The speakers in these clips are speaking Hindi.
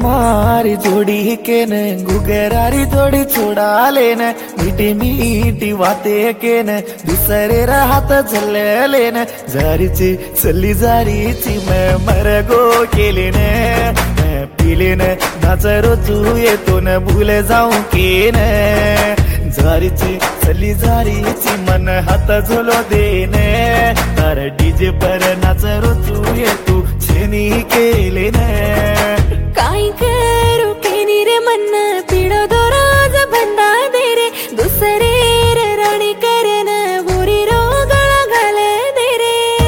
मारी जोड़ी के न गुगरारी जोड़ी छोड़ा लेन मीठी मीठी बातें के न दूसरे राहत झले लेन जारीची चली जारीची मैं मर गो केले न मैं पीले न नाचरो तू ये तो न भूले जाऊं के न जारीची चली जारीची मन हात झोलो देने तार डीजे पर नाचरो तू ये तू छेनी केले न काय करू केनी रे मन पिडो दो रोज बंदा दे रे दुसरे रे राणी करन बुरी रोगळा घाले दे रे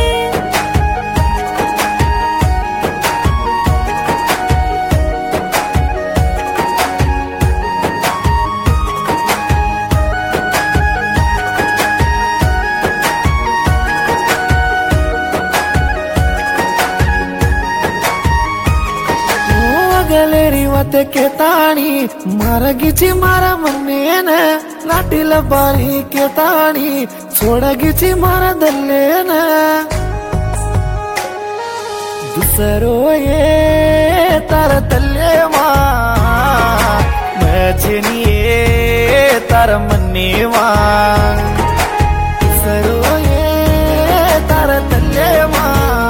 गलेरी वाते के ताणी मारगीची मारा मन्ने न लाटील बारी के ताणी छोडगीची मारा दल्ले न दुसरो ये तार तल्ले मा मछनी ये तार मन्ने मा दुसरो ये तार तल्ले मा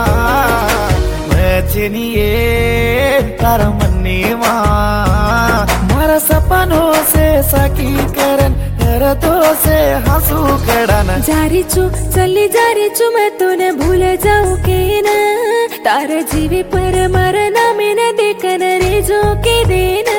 मछनी ये तार मन्ने मा मारा सपनों से साकी करन दर्दों से हंसू खड़ाना जारी चू चली जारी चू मैं तूने भूल जाऊं के ना तार जीवे पर मरना में न देखन रे जो के देना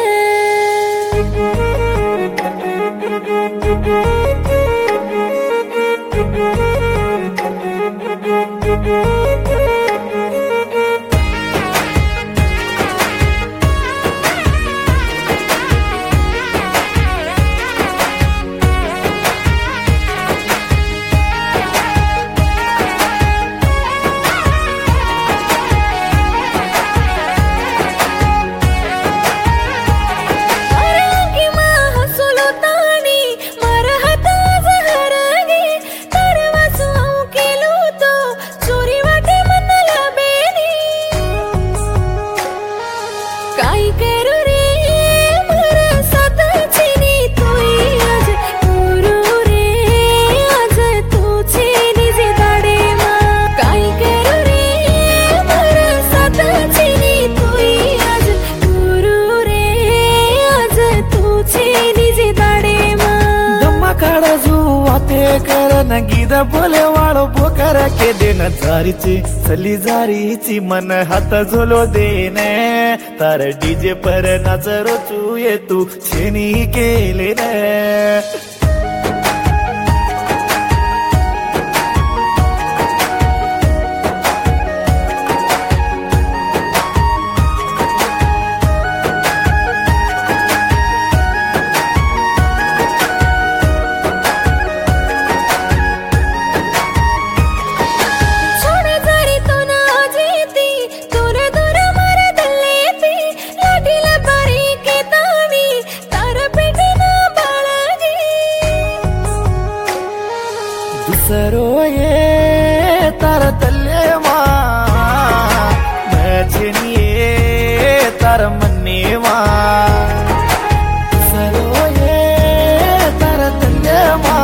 करन गीदा बोले वाळो बोकर के देन जारीची चली जारीची मन हात झोलो देने तार डीजे पर नाचरो तू ये तू छेनी केले न दुसरो ये तार तल्ले मा मछनी ये तार मन्ने मा दुसरो ये तार तल्ले मा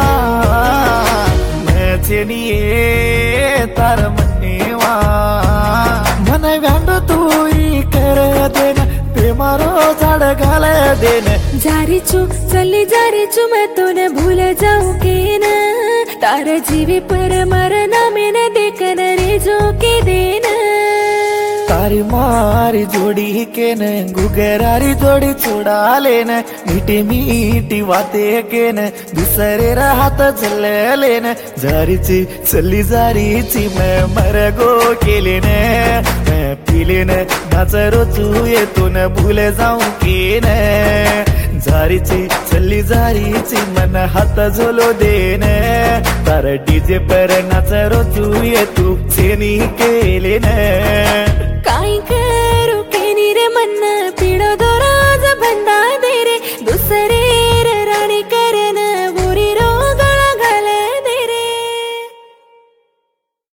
मछनी ये तार मन्ने मा मन व्यांडो तू ही कर देन बेमारो झाड घाल देन जारी चू चली जारी चू मैं तूने भूल जाऊं के ना तार जीवे पर मरना में न देखन रे जो के देना तारी मारी जोड़ी के न गुगरारी जोड़ी छोड़ा लेन मीठी मीठी बातें के न दूसरे राहत झले लेन जारीची चली जारीची मैं मर गो केले न मैं पीले न नाचरो तू ये तो न भूले जाऊं के न जारीची चली जारीची मन हात झोलो देने तार डीजे पर नाचरो तू ये तू छेनी केले न काय करू केनी रे मन पिडो दो रोज बंदा